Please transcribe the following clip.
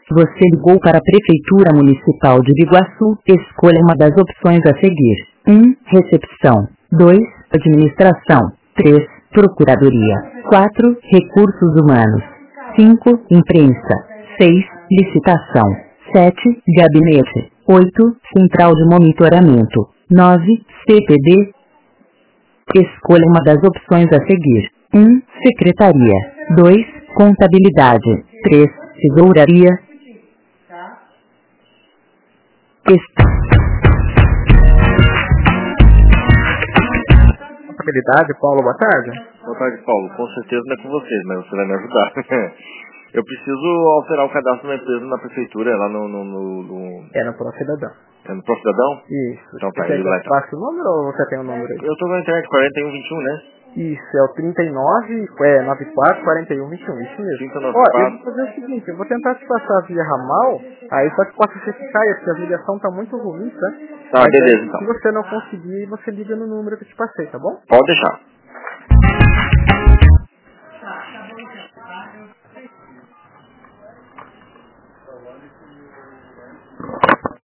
Você ligou para a Prefeitura Municipal de Biguaçu. Escolha uma das opções a seguir. 1. Recepção. 2. Administração. 3. Procuradoria. 4. Recursos humanos. 5. Imprensa. 6. Licitação. 7. Gabinete. 8. Central de monitoramento. 9. CPD. Escolha uma das opções a seguir. 1. Secretaria. 2. Contabilidade. 3. Tesouraria. Contabilidade, Paulo, boa tarde. Boa tarde, Paulo. Com certeza não é com vocês, mas você vai me ajudar. Eu preciso alterar o cadastro da empresa na prefeitura, lá no... É no Procidadão. É no Procidadão? Isso. Então tá, Você ele quer lá que eu passe o número ou você tem o número aí? Eu tô na internet, 4121, né? Isso, é o 944121, isso mesmo. 594. Ó, eu vou fazer o seguinte, eu vou tentar te passar via ramal, aí só que possa ser que caia, porque a ligação tá muito ruim, tá? Tá, mas beleza, aí, então. se você não conseguir, você liga no número que eu te passei, tá bom? Pode deixar.